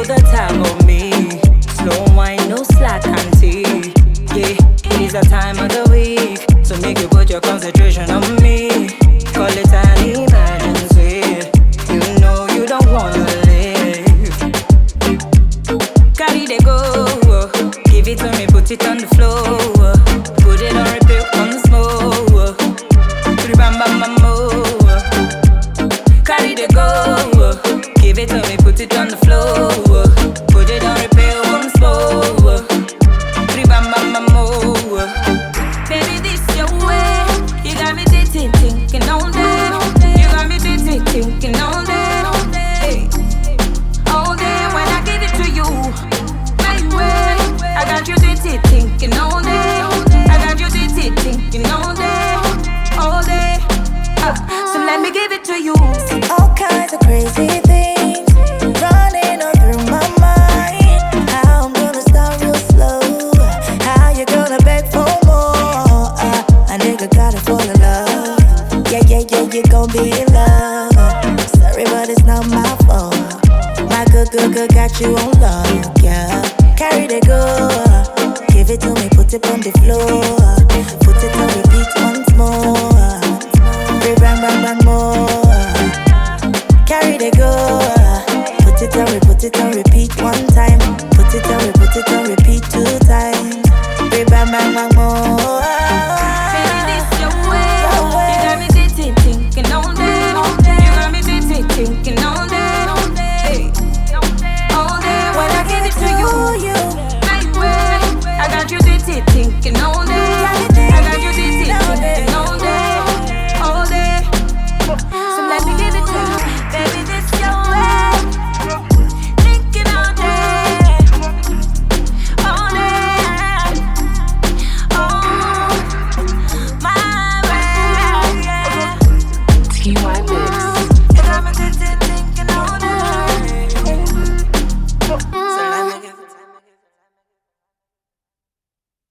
feel the time of me. Slow wine, no slack and tea. Yeah, it is the time of the week, so make you put your concentration on me. Call it an emergency. You know you don't wanna live. Carry the go, give it to me, put it on the floor. Put it on repeat once more. Bam bam bam more. Carry the go, give it to me, put it on the floor. Put it on repeat once more. Bam bam bam more. Baby, this your way. You got me thinking all day. You got me thinking all day. All day when I give it to you, my way. I got you thinking all day. I got you thinking all day, all day. So let me give it to you. All kinds of crazy things running on through my mind. How I'm gonna start real slow. How you gonna beg for more? A nigga gotta fall in love. Yeah, you gon' be in love. Sorry, but it's not my fault. My good got you on lock, yeah. Carry the go, give it to me, put it on the floor. Put it on repeat once more. Bang more. Carry the go, put it on repeat one time. Put it on repeat 2 times. Bang more.